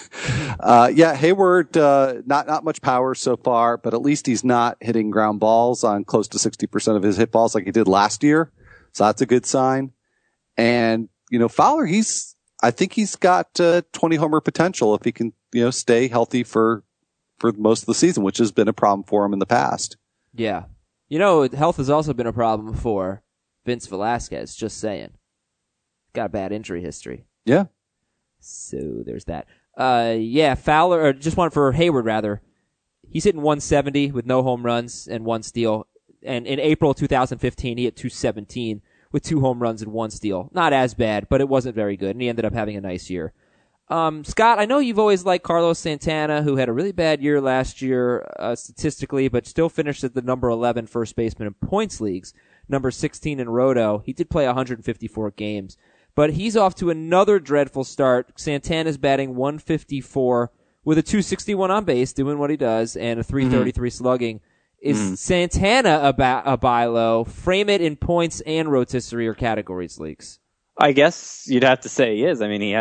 Hayward, not much power so far, but at least he's not hitting ground balls on close to 60% of his hit balls like he did last year. So that's a good sign. And, Fowler, I think he's got 20 homer potential if he can, stay healthy for most of the season, which has been a problem for him in the past. Yeah. Health has also been a problem for Vince Velasquez, just saying. Got a bad injury history. Yeah. So there's that. Fowler, or just one for Hayward, rather. He's hitting 170 with no home runs and 1 steal. And in April 2015, he hit 217 with 2 home runs and 1 steal. Not as bad, but it wasn't very good, and he ended up having a nice year. Scott, I know you've always liked Carlos Santana, who had a really bad year last year statistically, but still finished as the number 11 first baseman in points leagues, number 16 in Roto. He did play 154 games. But he's off to another dreadful start. Santana's batting 154 with a 261 on base, doing what he does, and a 333 slugging. Is Santana a buy low? Frame it in points and rotisserie or categories leagues. I guess you'd have to say he is. I mean,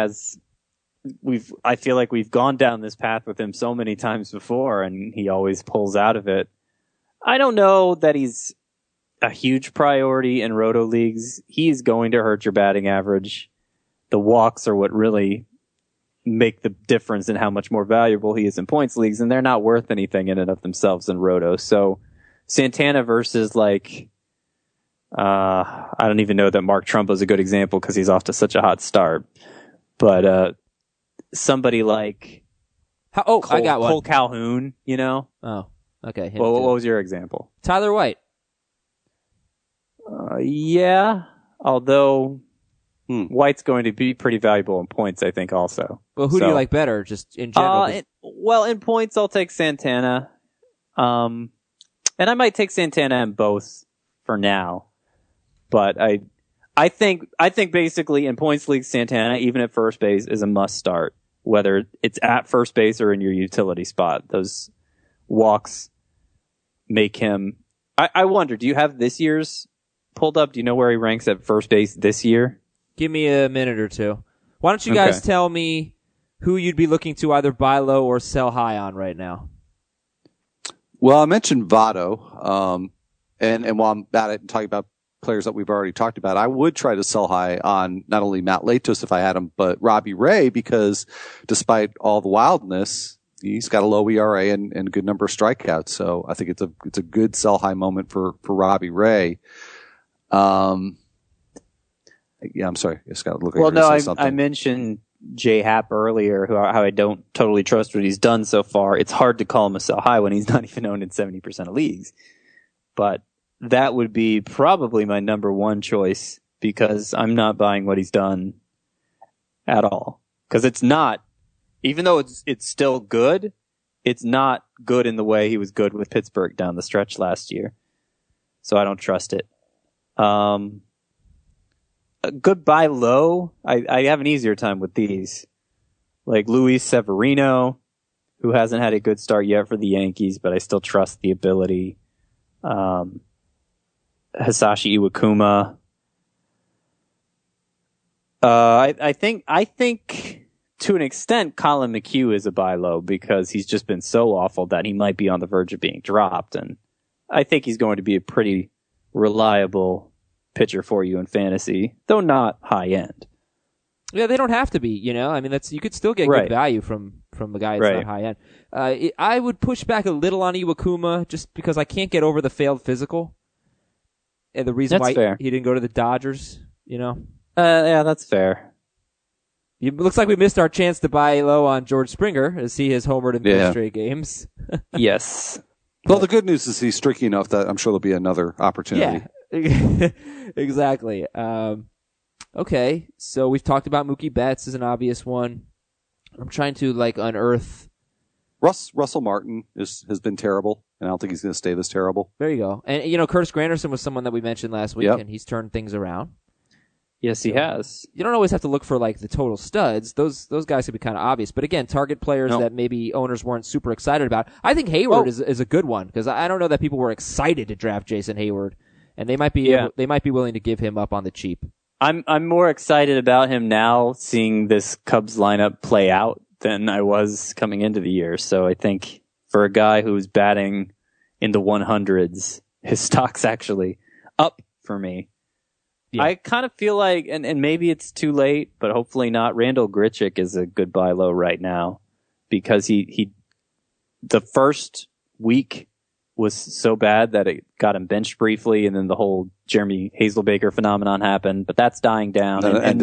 I feel like we've gone down this path with him so many times before, and he always pulls out of it. I don't know that he's a huge priority in roto leagues. He's going to hurt your batting average. The walks are what really make the difference in how much more valuable he is in points leagues, and they're not worth anything in and of themselves in roto. So Santana versus I don't even know that Mark Trumbo is a good example because he's off to such a hot start. But somebody like I got one. Cole Calhoun, Oh, okay. Well, what was your example? Tyler White. Yeah, although White's going to be pretty valuable in points, I think, also. Well, who do you like better, just in general? In points, I'll take Santana. And I might take Santana in both for now. But I think basically in points league, Santana, even at first base, is a must start, whether it's at first base or in your utility spot. Those walks make him I wonder, do you have this year's pulled up? Do you know where he ranks at first base this year? Give me a minute or two. Why don't you guys tell me who you'd be looking to either buy low or sell high on right now? Well, I mentioned Votto, and while I'm at it and talking about players that we've already talked about, I would try to sell high on not only Matt Latos if I had him, but Robbie Ray, because despite all the wildness, he's got a low ERA and a good number of strikeouts. So I think it's a good sell high moment for Robbie Ray. Yeah, I'm sorry. I just got to look at I mentioned J Happ earlier, how I don't totally trust what he's done so far. It's hard to call him a sell high when he's not even owned in 70% of leagues. But that would be probably my number one choice, because I'm not buying what he's done at all. Because it's not, even though it's still good, it's not good in the way he was good with Pittsburgh down the stretch last year. So I don't trust it. A good buy low, I have an easier time with these. Like Luis Severino, who hasn't had a good start yet for the Yankees, but I still trust the ability. Hisashi Iwakuma. I think to an extent, Colin McHugh is a buy low, because he's just been so awful that he might be on the verge of being dropped. And I think he's going to be a pretty reliable pitcher for you in fantasy, though not high end. Yeah, they don't have to be, I mean, you could still get good value from the guy that's not high end. I would push back a little on Iwakuma just because I can't get over the failed physical. And the reason why he didn't go to the Dodgers, Yeah, that's fair. It looks like we missed our chance to buy low on George Springer as he has homered in 3 straight games. Yes. Well, the good news is he's streaky enough that I'm sure there'll be another opportunity. Yeah, exactly. Okay, so we've talked about Mookie Betts as an obvious one. I'm trying to unearth. Russell Martin has been terrible, and I don't think he's going to stay this terrible. There you go. And Curtis Granderson was someone that we mentioned last week, and he's turned things around. Yes, he has. You don't always have to look for the total studs. Those guys could be kind of obvious. But again, target players that maybe owners weren't super excited about. I think Hayward is a good one, because I don't know that people were excited to draft Jason Hayward, and they might be willing to give him up on the cheap. I'm more excited about him now, seeing this Cubs lineup play out, than I was coming into the year. So I think for a guy who's batting in the 100s, his stock's actually up for me. Yeah. I kind of feel like, and maybe it's too late, but hopefully not, Randall Grichuk is a good buy low right now, because he the first week was so bad that it got him benched briefly, and then the whole Jeremy Hazelbaker phenomenon happened, but that's dying down. And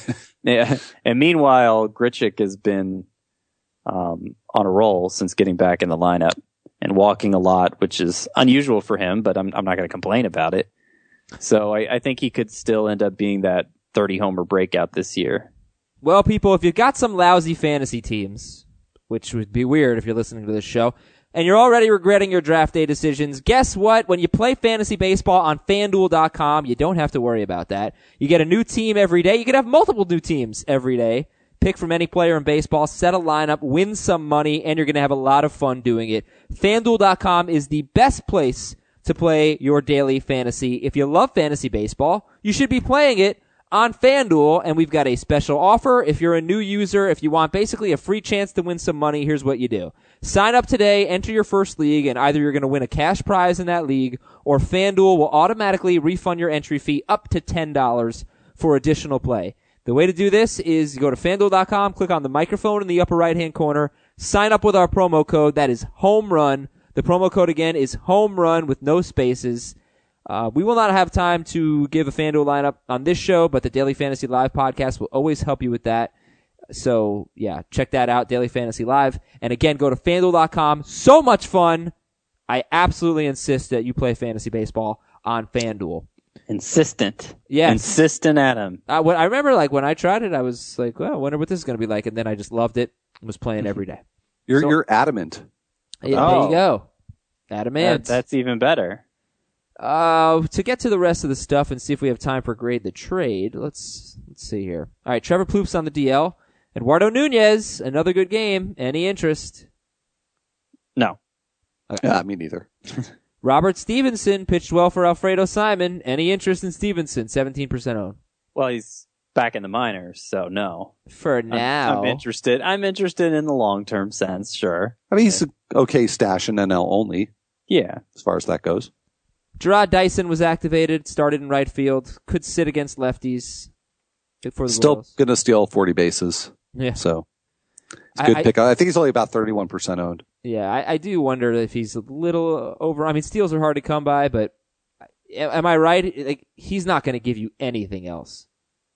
meanwhile, Grichuk has been on a roll since getting back in the lineup and walking a lot, which is unusual for him, but I'm not going to complain about it. So I think he could still end up being that 30-homer breakout this year. Well, people, if you've got some lousy fantasy teams, which would be weird if you're listening to this show, and you're already regretting your draft day decisions, guess what? When you play fantasy baseball on FanDuel.com, you don't have to worry about that. You get a new team every day. You could have multiple new teams every day. Pick from any player in baseball, set a lineup, win some money, and you're going to have a lot of fun doing it. FanDuel.com is the best place to play your daily fantasy. If you love fantasy baseball, you should be playing it on FanDuel, and we've got a special offer. If you're a new user, if you want basically a free chance to win some money, here's what you do. Sign up today, enter your first league, and either you're going to win a cash prize in that league, or FanDuel will automatically refund your entry fee up to $10 for additional play. The way to do this is you go to FanDuel.com, click on the microphone in the upper right-hand corner, sign up with our promo code. That is HOMERUN. The promo code again is HOMERUN with no spaces. We will not have time to give a FanDuel lineup on this show, but the Daily Fantasy Live podcast will always help you with that. So, yeah, check that out, Daily Fantasy Live. And again, go to FanDuel.com. So much fun. I absolutely insist that you play fantasy baseball on FanDuel. Insistent. Yes. Insistent, Adam. I remember, when I tried it, I was like, well, I wonder what this is going to be like. And then I just loved it and was playing every day. You're adamant. Yeah, there you go. Adamant. That's even better. To get to the rest of the stuff and see if we have time for grade the trade, let's see here. All right, Trevor Plouffe on the DL. Eduardo Nunez, another good game. Any interest? No. Okay. Me neither. Robert Stevenson pitched well for Alfredo Simon. Any interest in Stevenson? 17% owned. Well, he's back in the minors, so no. For now. I'm interested. I'm interested in the long-term sense, sure. I mean, he's an okay stash in NL only. Yeah. As far as that goes. Gerard Dyson was activated, started in right field, could sit against lefties. Good for the Still Royals. going to steal 40 bases. Yeah. So it's a good pick. I think he's only about 31% owned. Yeah, I do wonder if he's a little over. I mean, steals are hard to come by, but am I right? Like, he's not going to give you anything else.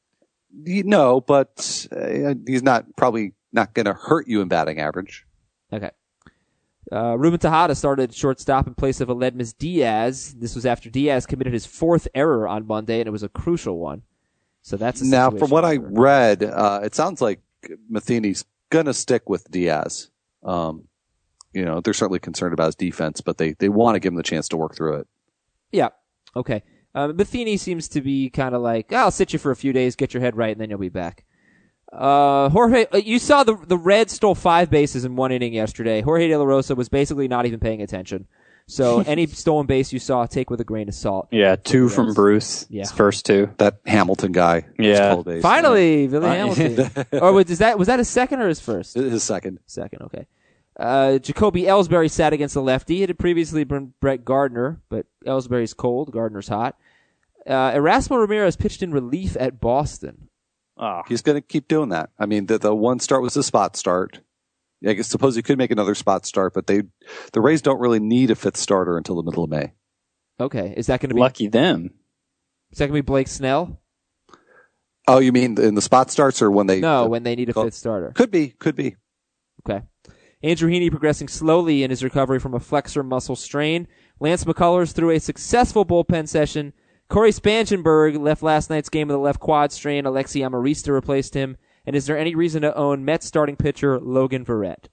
No, but he's probably not going to hurt you in batting average. Okay. Ruben Tejada started shortstop in place of Aledmus Diaz. This was after Diaz committed his 4th error on Monday, and it was a crucial one. So that's now, from what I read, it sounds like Matheny's going to stick with Diaz. They're certainly concerned about his defense, but they want to give him the chance to work through it. Yeah. Okay. Matheny seems to be kind of like, I'll sit you for a few days, get your head right, and then you'll be back. Jorge, you saw the Reds stole 5 bases in 1 inning yesterday. Jorge De La Rosa was basically not even paying attention. So any stolen base you saw, take with a grain of salt. Yeah, 2 from Bruce. Yeah. His first 2. That Hamilton guy. Yeah. Base, finally, Billy Hamilton. Or was that his second or his first? His second. Second, okay. Jacoby Ellsbury sat against the lefty. It had previously been Brett Gardner, but Ellsbury's cold, Gardner's hot. Erasmo Ramirez pitched in relief at Boston. Oh. He's going to keep doing that. I mean, the one start was a spot start. I suppose he could make another spot start, but the Rays don't really need a 5th starter until the middle of May. Okay, is that going to be lucky them? Is that going to be Blake Snell? Oh, you mean in the spot starts or when they? No, when they need a 5th starter. Could be. Okay. Andrew Heaney progressing slowly in his recovery from a flexor muscle strain. Lance McCullers threw a successful bullpen session. Corey Spangenberg left last night's game with a left quad strain. Alexi Amarista replaced him. And is there any reason to own Mets starting pitcher Logan Verrett?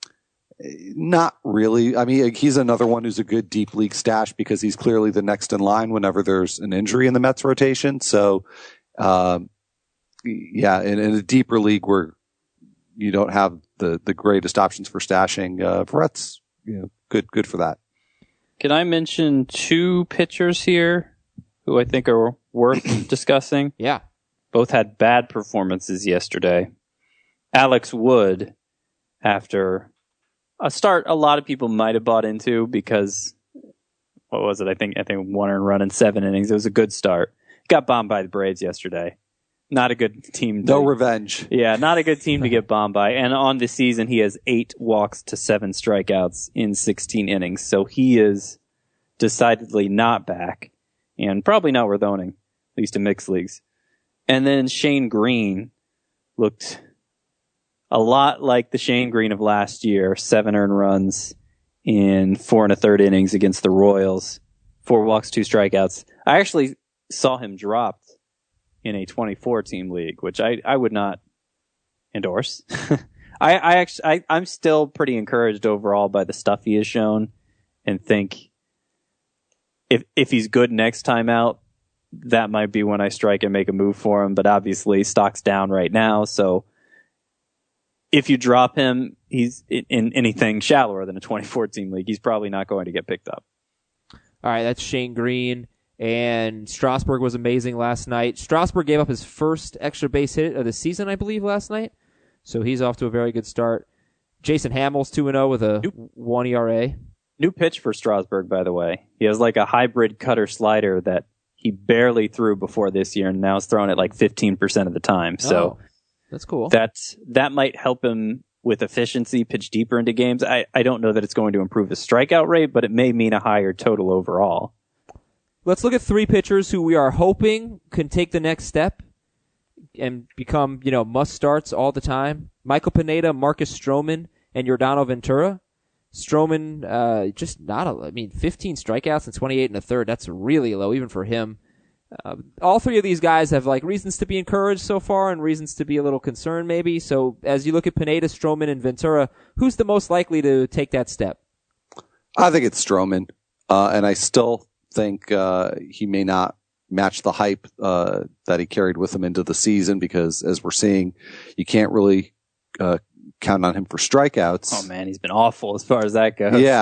Not really. I mean, he's another one who's a good deep league stash because he's clearly the next in line whenever there's an injury in the Mets rotation. So, in a deeper league where you don't have the greatest options for stashing, Verrett's good for that. Can I mention 2 pitchers here who I think are worth discussing? Yeah. Both had bad performances yesterday. Alex Wood, after a start a lot of people might have bought into because, what was it? I think 1 earned run in 7 innings. It was a good start. Got bombed by the Braves yesterday. Not a good team. No revenge. Yeah, not a good team to get bombed by. And on the season, he has 8 walks to 7 strikeouts in 16 innings. So he is decidedly not back and probably not worth owning, at least in mixed leagues. And then Shane Green looked a lot like the Shane Green of last year. 7 earned runs in 4 1/3 innings against the Royals. 4 walks, 2 strikeouts. I actually saw him dropped in a 24-team league, which I would not endorse. I'm still pretty encouraged overall by the stuff he has shown and think if he's good next time out, that might be when I strike and make a move for him, but obviously stock's down right now. So if you drop him, he's in anything shallower than a 24-team league. He's probably not going to get picked up. All right. That's Shane Green, and Strasburg was amazing last night. Strasburg gave up his first extra base hit of the season, I believe, last night. So he's off to a very good start. Jason Hamels 2-0 with a 1 ERA. New pitch for Strasburg, by the way. He has like a hybrid cutter slider that he barely threw before this year, and now is throwing it like 15% of the time. So that's cool. That might help him with efficiency, pitch deeper into games. I don't know that it's going to improve his strikeout rate, but it may mean a higher total overall. Let's look at 3 pitchers who we are hoping can take the next step and become, must starts all the time. Michael Pineda, Marcus Stroman, and Yordano Ventura. Stroman, just not 15 strikeouts and 28 1/3. That's really low, even for him. All 3 of these guys have reasons to be encouraged so far and reasons to be a little concerned maybe. So as you look at Pineda, Stroman, and Ventura, who's the most likely to take that step? I think it's Stroman. And I still think, he may not match the hype, that he carried with him into the season because as we're seeing, you can't really, count on him for strikeouts. Oh man, he's been awful as far as that goes. Yeah.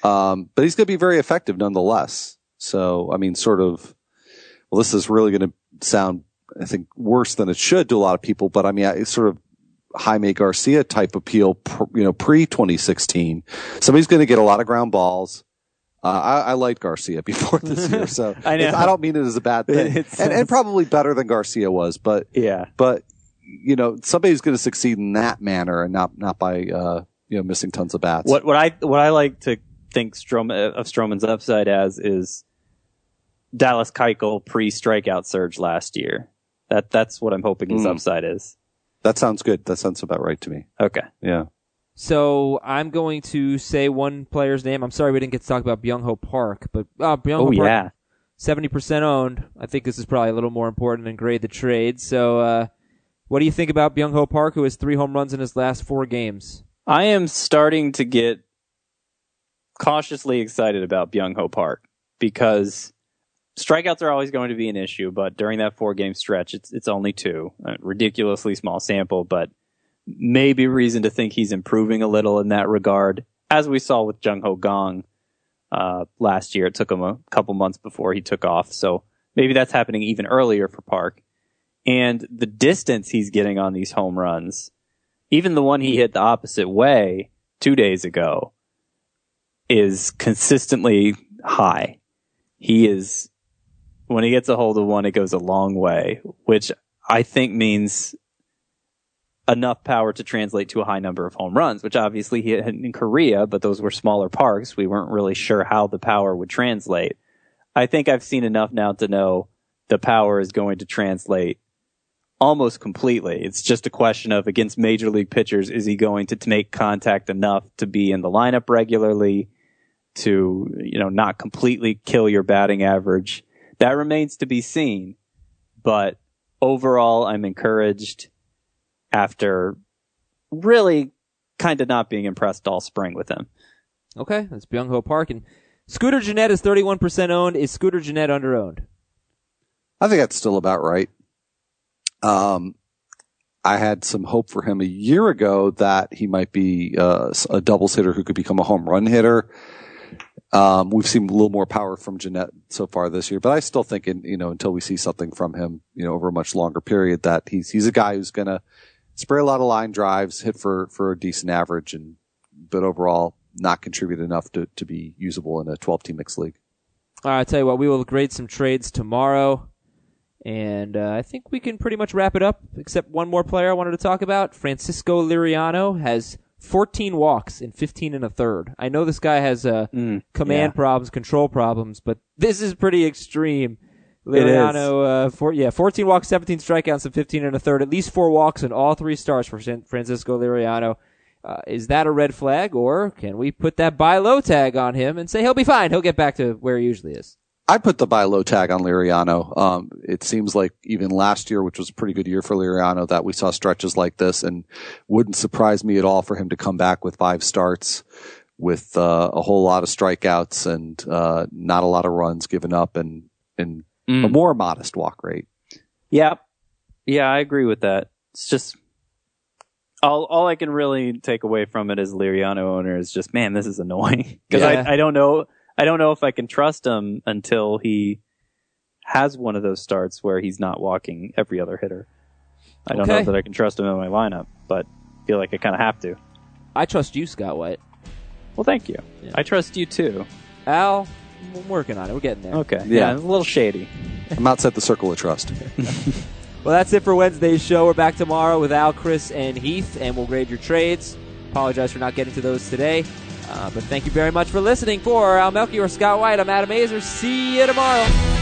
But he's going to be very effective nonetheless. So, I mean, this is really going to sound, I think, worse than it should to a lot of people, but I mean, it's sort of Jaime Garcia type appeal, pre-2016. Somebody's going to get a lot of ground balls. I liked Garcia before this year, so I don't mean it as a bad thing. And probably better than Garcia was, but somebody's going to succeed in that manner and not by missing tons of bats. What I like to think of Stroman's upside as is Dallas Keuchel pre-strikeout surge last year. That's what I'm hoping his upside is. That sounds good. That sounds about right to me. Okay. Yeah. So I'm going to say one player's name. I'm sorry we didn't get to talk about Byung-Ho Park, but Byung-Ho Park, 70% owned. I think this is probably a little more important than grade the trade. So what do you think about Byung-Ho Park, who has 3 home runs in his last 4 games? I am starting to get cautiously excited about Byung-Ho Park because strikeouts are always going to be an issue, but during that 4-game stretch, it's only 2. A ridiculously small sample, but maybe reason to think he's improving a little in that regard. As we saw with Jung Ho Gong last year, it took him a couple months before he took off, so maybe that's happening even earlier for Park. And the distance he's getting on these home runs, even the one he hit the opposite way 2 days ago, is consistently high. When he gets a hold of one, it goes a long way, which I think means enough power to translate to a high number of home runs, which obviously he hit in Korea, but those were smaller parks. We weren't really sure how the power would translate. I think I've seen enough now to know the power is going to translate almost completely. It's just a question of, against major league pitchers, is he going to make contact enough to be in the lineup regularly, to, not completely kill your batting average? That remains to be seen, but overall, I'm encouraged after really kind of not being impressed all spring with him. Okay, that's Byung-Ho Park. And Scooter Gennett is 31% owned. Is Scooter Gennett under-owned? I think that's still about right. I had some hope for him a year ago that he might be a doubles hitter who could become a home run hitter. We've seen a little more power from Gennett so far this year, but I still think, until we see something from him, over a much longer period, that he's a guy who's going to spray a lot of line drives, hit for a decent average, but overall not contribute enough to be usable in a 12-team mixed league. All right, I tell you what, we will grade some trades tomorrow, and I think we can pretty much wrap it up, except one more player I wanted to talk about. Francisco Liriano has 14 walks in 15 1/3. I know this guy has command problems, control problems, but this is pretty extreme. Liriano, 14 walks, 17 strikeouts in 15 1/3. At least 4 walks in all 3 starts for Francisco Liriano. Is that a red flag, or can we put that buy low tag on him and say he'll be fine? He'll get back to where he usually is. I put the buy low tag on Liriano. It seems like even last year, which was a pretty good year for Liriano, that we saw stretches like this, and wouldn't surprise me at all for him to come back with 5 starts with a whole lot of strikeouts and not a lot of runs given up and a more modest walk rate. Yeah, I agree with that. It's just all I can really take away from it as a Liriano owner is just, man, this is annoying because I don't know. I don't know if I can trust him until he has one of those starts where he's not walking every other hitter. I don't know that I can trust him in my lineup, but I feel like I kind of have to. I trust you, Scott White. Well, thank you. Yeah. I trust you too. Al, I'm working on it. We're getting there. Okay. Yeah, a little shady. I'm outside the circle of trust. Well, that's it for Wednesday's show. We're back tomorrow with Al, Chris, and Heath, and we'll grade your trades. Apologize for not getting to those today. But thank you very much for listening. For Al Melchior, Scott White, I'm Adam Azer. See you tomorrow.